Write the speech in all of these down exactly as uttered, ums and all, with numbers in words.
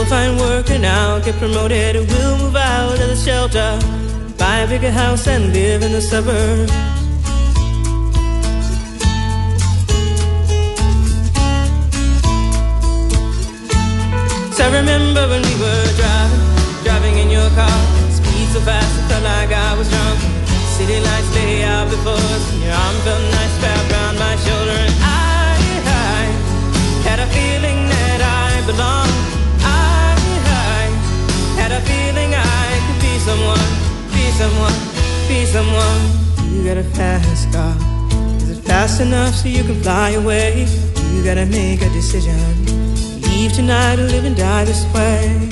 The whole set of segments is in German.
You'll find work and I'll get promoted. We'll move out of the shelter, buy a bigger house and live in the suburbs. So I remember when we were driving, driving in your car, speed so fast it felt like I was drunk. City lights lay out before us, and your arm felt nice wrapped around my shoulder. And I, I had a feeling that I belonged. I, I had a feeling I could be someone, be someone, be someone. You got a fast car, is it fast enough so you can fly away? You gotta make a decision, leave tonight or live and die this way.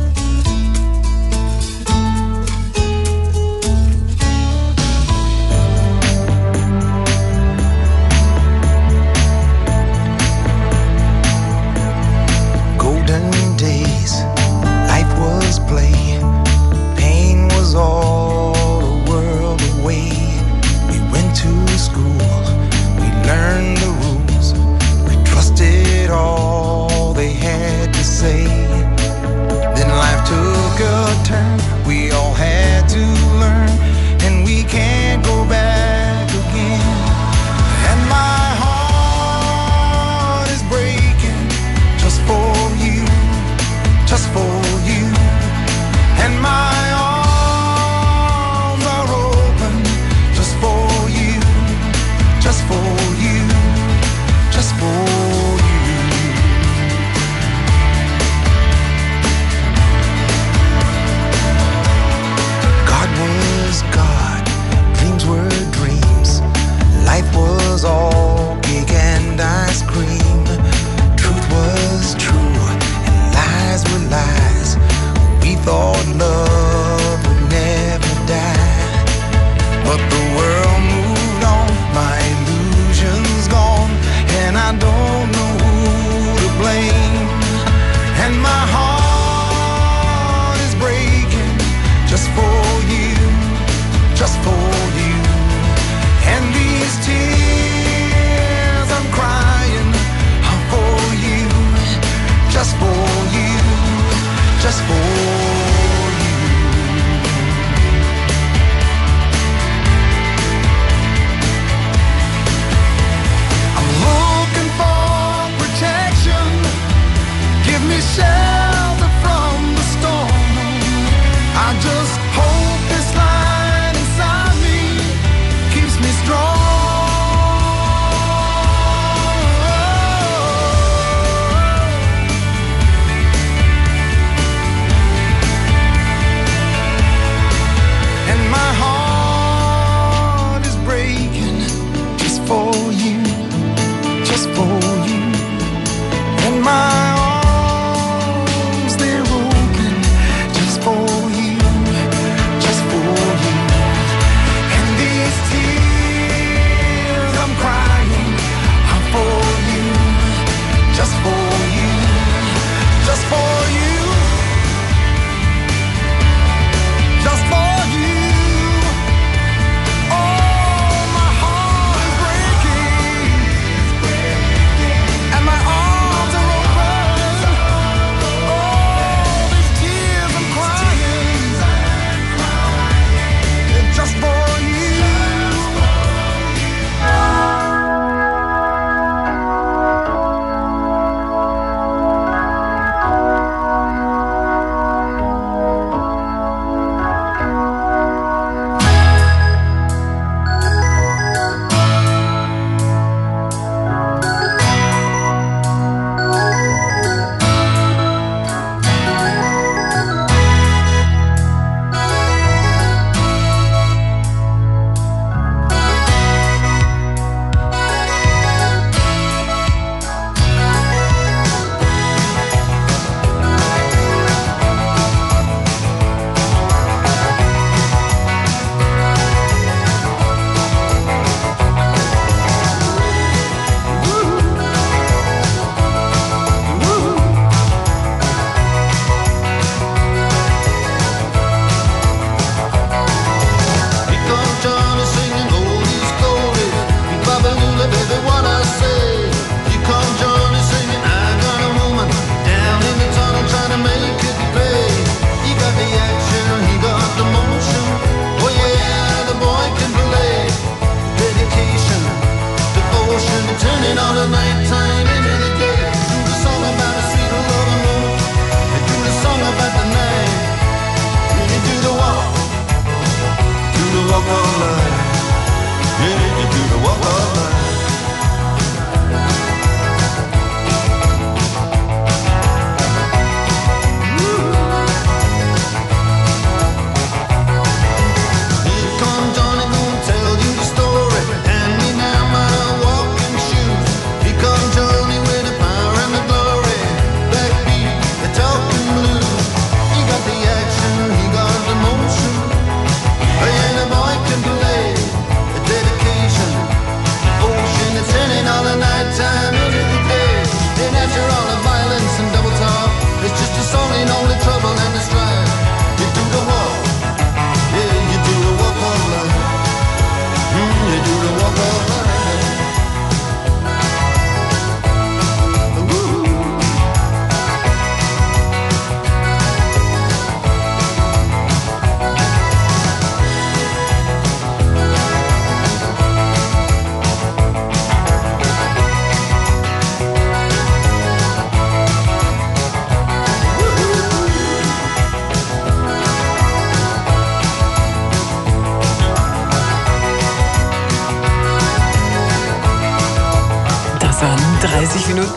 All the world away. We went to school, we learned the rules, we trusted all they had to say. Then life took a turn, we all had to learn, and we can't go back again. And my heart is breaking just for you, just for you. And my just for you, just for you. God was God, dreams were dreams. Life was all cake and ice cream. Truth was true and lies were lies. We thought love would never die, but the world moved on. My illusion's gone, and I don't know who to blame. And my heart is breaking just for you, just for you. And these tears I'm crying are for you, just for you, just for you. Give me shelter from the storm. I just hope this light inside me keeps me strong.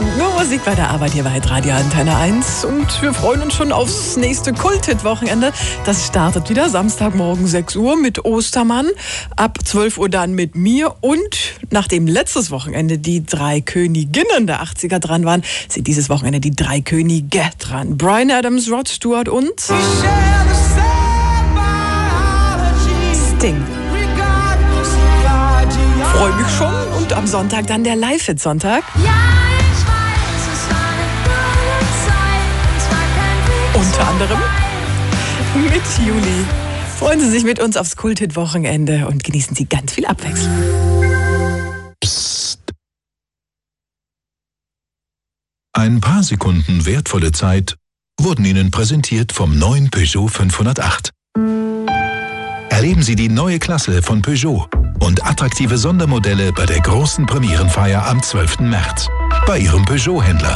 Nur Musik bei der Arbeit hier bei Radio Antenne eins. Und wir freuen uns schon aufs nächste Kult-Hit-Wochenende. Das startet wieder Samstagmorgen sechs Uhr mit Ostermann. Ab zwölf Uhr dann mit mir. Und nachdem letztes Wochenende die drei Königinnen der achtziger dran waren, sind dieses Wochenende die drei Könige dran. Bryan Adams, Rod Stewart und Sting. Freue mich schon. Und am Sonntag dann der Live-Hit-Sonntag. Ja, ich weiß, es war eine gute Zeit. Es war kein Weg. Unter anderem mit Juli. Freuen Sie sich mit uns aufs Kult-Hit-Wochenende und genießen Sie ganz viel Abwechslung. Psst. Ein paar Sekunden wertvolle Zeit wurden Ihnen präsentiert vom neuen Peugeot fünfhundertacht. Erleben Sie die neue Klasse von Peugeot und attraktive Sondermodelle bei der großen Premierenfeier am zwölften März bei Ihrem Peugeot-Händler.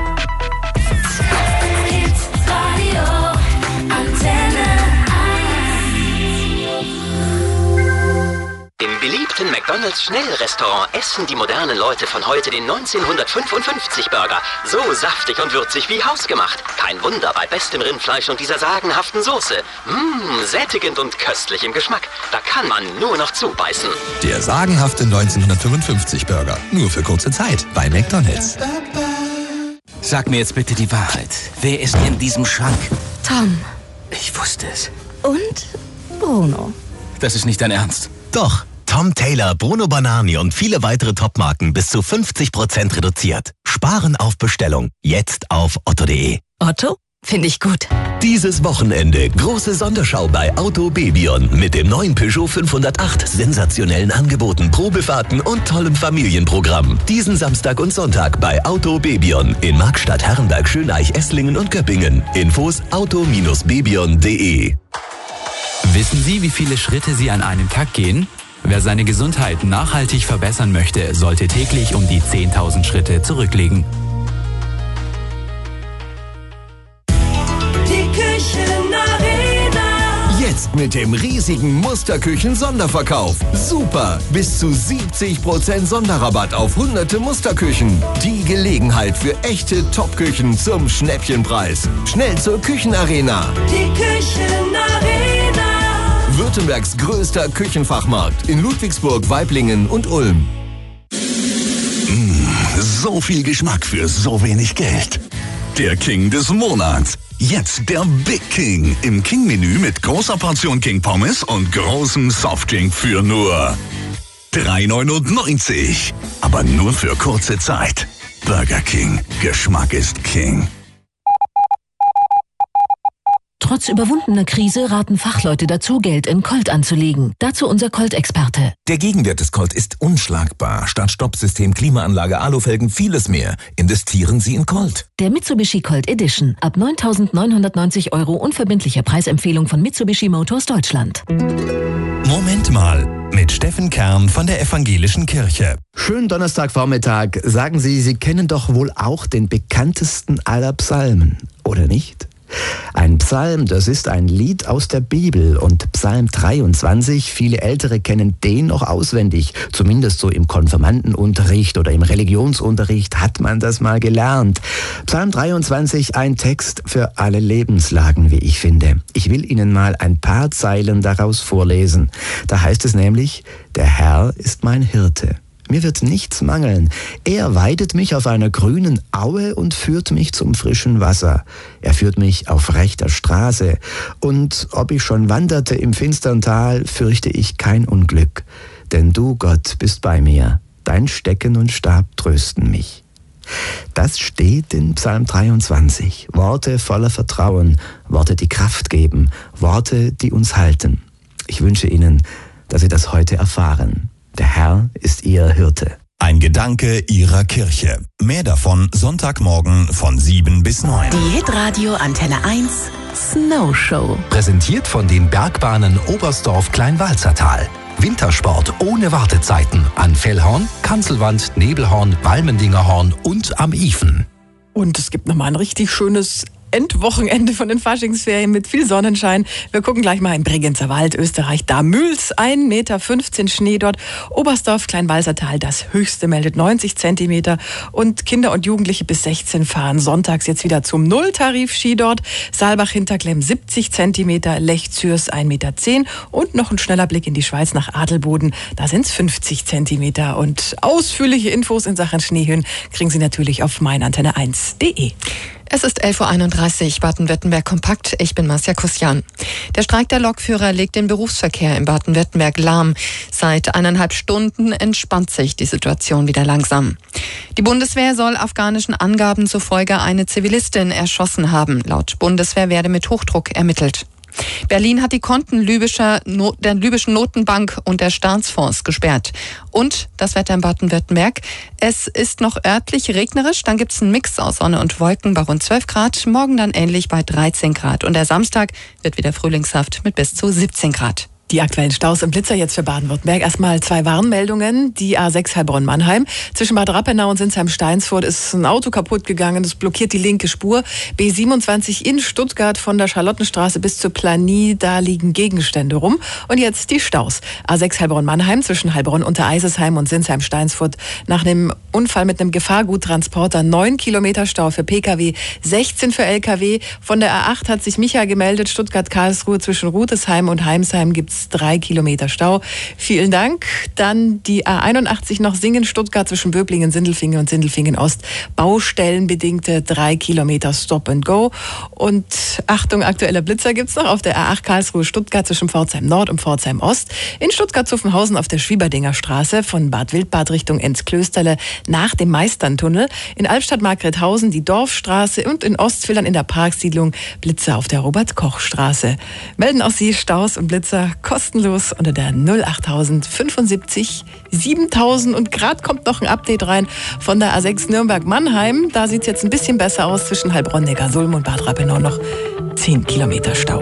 Im beliebten McDonald's Schnellrestaurant essen die modernen Leute von heute den neunzehnhundertfünfundfünfzig Burger. So saftig und würzig wie hausgemacht. Kein Wunder bei bestem Rindfleisch und dieser sagenhaften Soße. Mmm, sättigend und köstlich im Geschmack. Da kann man nur noch zubeißen. Der sagenhafte neunzehnhundertfünfundfünfzig Burger. Nur für kurze Zeit bei McDonald's. Sag mir jetzt bitte die Wahrheit. Wer ist in diesem Schrank? Tom. Ich wusste es. Und Bruno. Das ist nicht dein Ernst. Doch, Tom Taylor, Bruno Banani und viele weitere Topmarken bis zu fünfzig Prozent reduziert. Sparen auf Bestellung. Jetzt auf otto punkt de. Otto? Finde ich gut. Dieses Wochenende große Sonderschau bei Auto Bebion mit dem neuen Peugeot fünfhundertacht, sensationellen Angeboten, Probefahrten und tollem Familienprogramm. Diesen Samstag und Sonntag bei Auto Bebion in Markstadt, Herrenberg, Schöneich, Esslingen und Göppingen. Infos auto Bindestrich bebion punkt de. Wissen Sie, wie viele Schritte Sie an einem Tag gehen? Wer seine Gesundheit nachhaltig verbessern möchte, sollte täglich um die zehntausend Schritte zurücklegen. Die Küchenarena. Jetzt mit dem riesigen Musterküchen-Sonderverkauf. Super! Bis zu siebzig Prozent Sonderrabatt auf hunderte Musterküchen. Die Gelegenheit für echte Top-Küchen zum Schnäppchenpreis. Schnell zur Küchenarena. Die Küchenarena. Württembergs größter Küchenfachmarkt in Ludwigsburg, Waiblingen und Ulm. Mmh, so viel Geschmack für so wenig Geld. Der King des Monats. Jetzt der Big King im King-Menü mit großer Portion King Pommes und großem Softdrink für nur drei neunundneunzig. Aber nur für kurze Zeit. Burger King. Geschmack ist King. Trotz überwundener Krise raten Fachleute dazu, Geld in Colt anzulegen. Dazu unser Colt-Experte. Der Gegenwert des Colt ist unschlagbar. Start-Stopp-System, Klimaanlage, Alufelgen, vieles mehr. Investieren Sie in Colt. Der Mitsubishi Colt Edition. Ab neuntausendneunhundertneunzig Euro unverbindliche Preisempfehlung von Mitsubishi Motors Deutschland. Moment mal. Mit Steffen Kern von der Evangelischen Kirche. Schönen Donnerstagvormittag. Sagen Sie, Sie kennen doch wohl auch den bekanntesten aller Psalmen, oder nicht? Ein Psalm, das ist ein Lied aus der Bibel und Psalm dreiundzwanzig, viele Ältere kennen den noch auswendig, zumindest so im Konfirmandenunterricht oder im Religionsunterricht hat man das mal gelernt. Psalm dreiundzwanzig, ein Text für alle Lebenslagen, wie ich finde. Ich will Ihnen mal ein paar Zeilen daraus vorlesen. Da heißt es nämlich, der Herr ist mein Hirte. Mir wird nichts mangeln. Er weidet mich auf einer grünen Aue und führt mich zum frischen Wasser. Er führt mich auf rechter Straße. Und ob ich schon wanderte im finstern Tal, fürchte ich kein Unglück. Denn du, Gott, bist bei mir. Dein Stecken und Stab trösten mich. Das steht in Psalm dreiundzwanzig. Worte voller Vertrauen, Worte, die Kraft geben, Worte, die uns halten. Ich wünsche Ihnen, dass Sie das heute erfahren. Der Herr ist Ihr Hirte. Ein Gedanke Ihrer Kirche. Mehr davon Sonntagmorgen von sieben bis neun. Die Hitradio Antenne eins Snow Show. Präsentiert von den Bergbahnen Oberstdorf-Kleinwalzertal. Wintersport ohne Wartezeiten an Fellhorn, Kanzelwand, Nebelhorn, Walmendingerhorn und am Ifen. Und es gibt nochmal ein richtig schönes Endwochenende von den Faschingsferien mit viel Sonnenschein. Wir gucken gleich mal im Bregenzer Wald, Österreich. Da Mühls, ein Meter fünfzehn Schnee dort. Oberstdorf, Kleinwalsertal, das höchste meldet neunzig Zentimeter. Und Kinder und Jugendliche bis sechzehn fahren sonntags jetzt wieder zum Nulltarif-Ski dort. Saalbach-Hinterklemm siebzig Zentimeter, Lech-Zürs ein Meter zehn. Und noch ein schneller Blick in die Schweiz nach Adelboden. Da sind es fünfzig Zentimeter. Und ausführliche Infos in Sachen Schneehöhen kriegen Sie natürlich auf mein antenne eins punkt de. Es ist elf Uhr einunddreißig, Baden-Württemberg kompakt. Ich bin Marcia Kussian. Der Streik der Lokführer legt den Berufsverkehr in Baden-Württemberg lahm. Seit eineinhalb Stunden entspannt sich die Situation wieder langsam. Die Bundeswehr soll afghanischen Angaben zufolge eine Zivilistin erschossen haben. Laut Bundeswehr werde mit Hochdruck ermittelt. Berlin hat die Konten libyscher, der libyschen Notenbank und der Staatsfonds gesperrt. Und das Wetter in Baden-Württemberg. Es ist noch örtlich regnerisch, dann gibt es einen Mix aus Sonne und Wolken bei rund zwölf Grad. Morgen dann ähnlich bei dreizehn Grad. Und der Samstag wird wieder frühlingshaft mit bis zu siebzehn Grad. Die aktuellen Staus im Blitzer jetzt für Baden-Württemberg. Erstmal zwei Warnmeldungen. Die A sechs Heilbronn-Mannheim. Zwischen Bad Rappenau und Sinsheim-Steinsfurt ist ein Auto kaputt gegangen. Das blockiert die linke Spur. B siebenundzwanzig in Stuttgart von der Charlottenstraße bis zur Planie. Da liegen Gegenstände rum. Und jetzt die Staus. A sechs Heilbronn-Mannheim zwischen Heilbronn-Untereisesheim und Sinsheim-Steinsfurt. Nach einem Unfall mit einem Gefahrguttransporter neun Kilometer Stau für Pkw, sechzehn für Lkw. Von der A acht hat sich Micha gemeldet. Stuttgart-Karlsruhe zwischen Rutesheim und Heimsheim gibt's drei Kilometer Stau. Vielen Dank. Dann die A einundachtzig noch Singen-Stuttgart zwischen Böblingen, Sindelfingen und Sindelfingen-Ost. Baustellenbedingte drei Kilometer Stop and Go. Und Achtung, aktueller Blitzer gibt's noch auf der A acht Karlsruhe-Stuttgart zwischen Pforzheim-Nord und Pforzheim-Ost. In Stuttgart-Zuffenhausen auf der Schwieberdinger Straße von Bad Wildbad Richtung Enzklösterle nach dem Meisterntunnel. In Albstadt-Margrethausen die Dorfstraße und in Ostfildern in der Parksiedlung Blitzer auf der Robert-Koch-Straße. Melden auch Sie Staus und Blitzer kostenlos unter der null achttausend fünfundsiebzig siebentausend. Und gerade kommt noch ein Update rein von der A sechs Nürnberg-Mannheim. Da sieht es jetzt ein bisschen besser aus zwischen Heilbronn-Neckarsulm und Bad Rappenau noch zehn Kilometer Stau.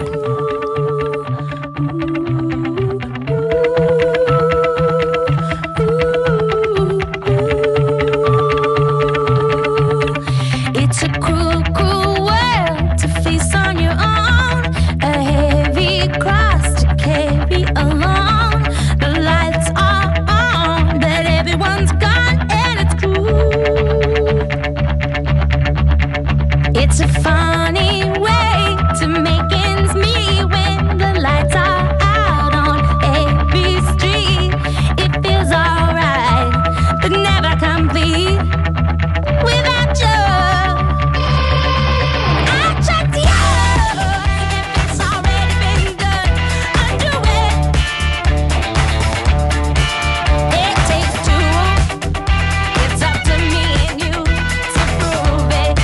It's a funny way to make ends meet when the lights are out on every street. It feels alright, but never complete without you. I checked you. If it's already been done, undo it. It takes two. It's up to me and you to prove it.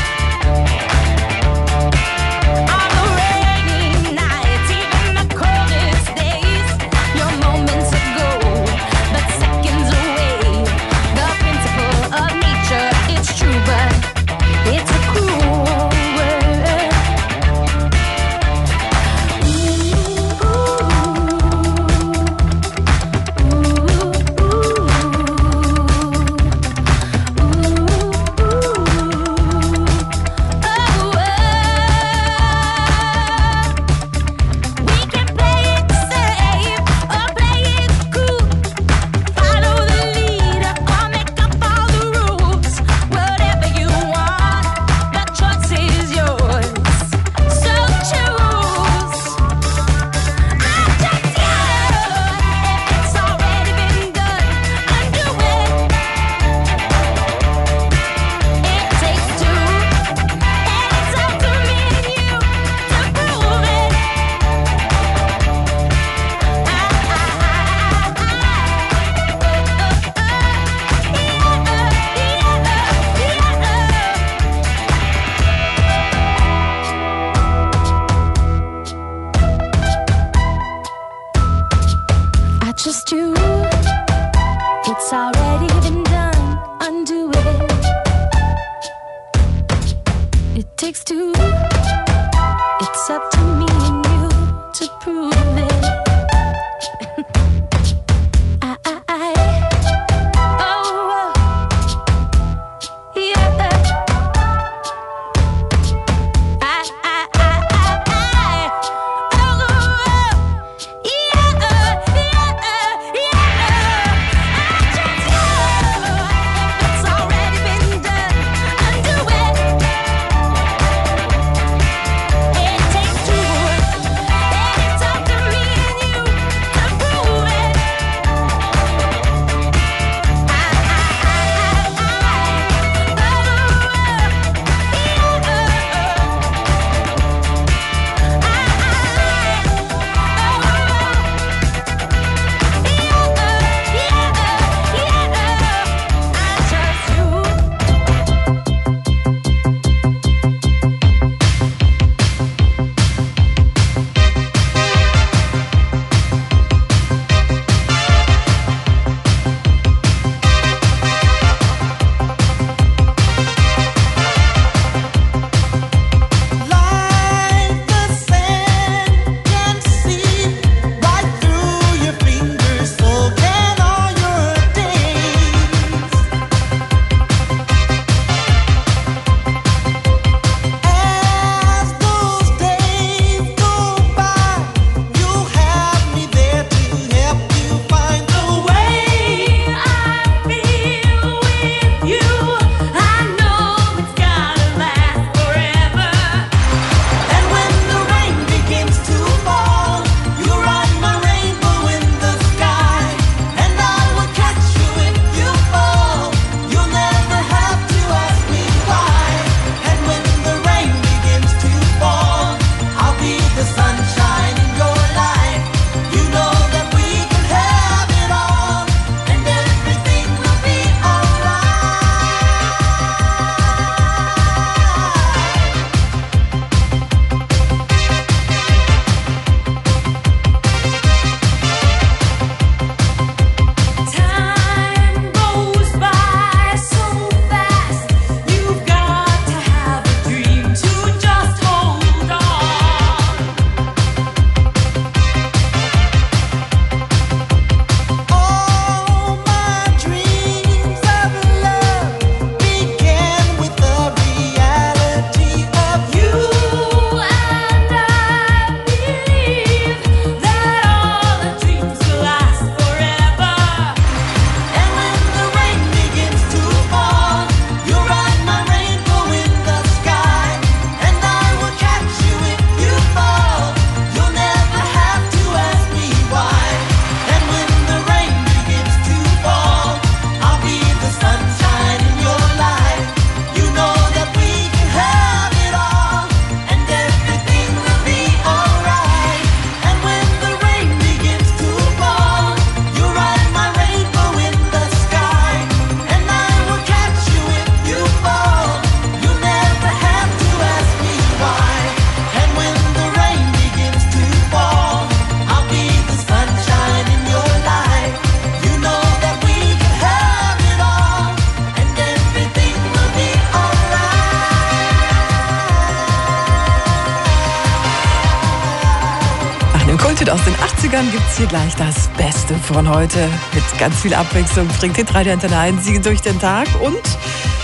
Just you, it's already been done, undo it. It takes two, it's up to me and you to prove it. I, I, I, oh, yeah. I, I, Kulthit aus den achtzigern gibt's hier gleich das Beste von heute. Mit ganz viel Abwechslung bringt Hitradio Antenne eins Sie durch den Tag und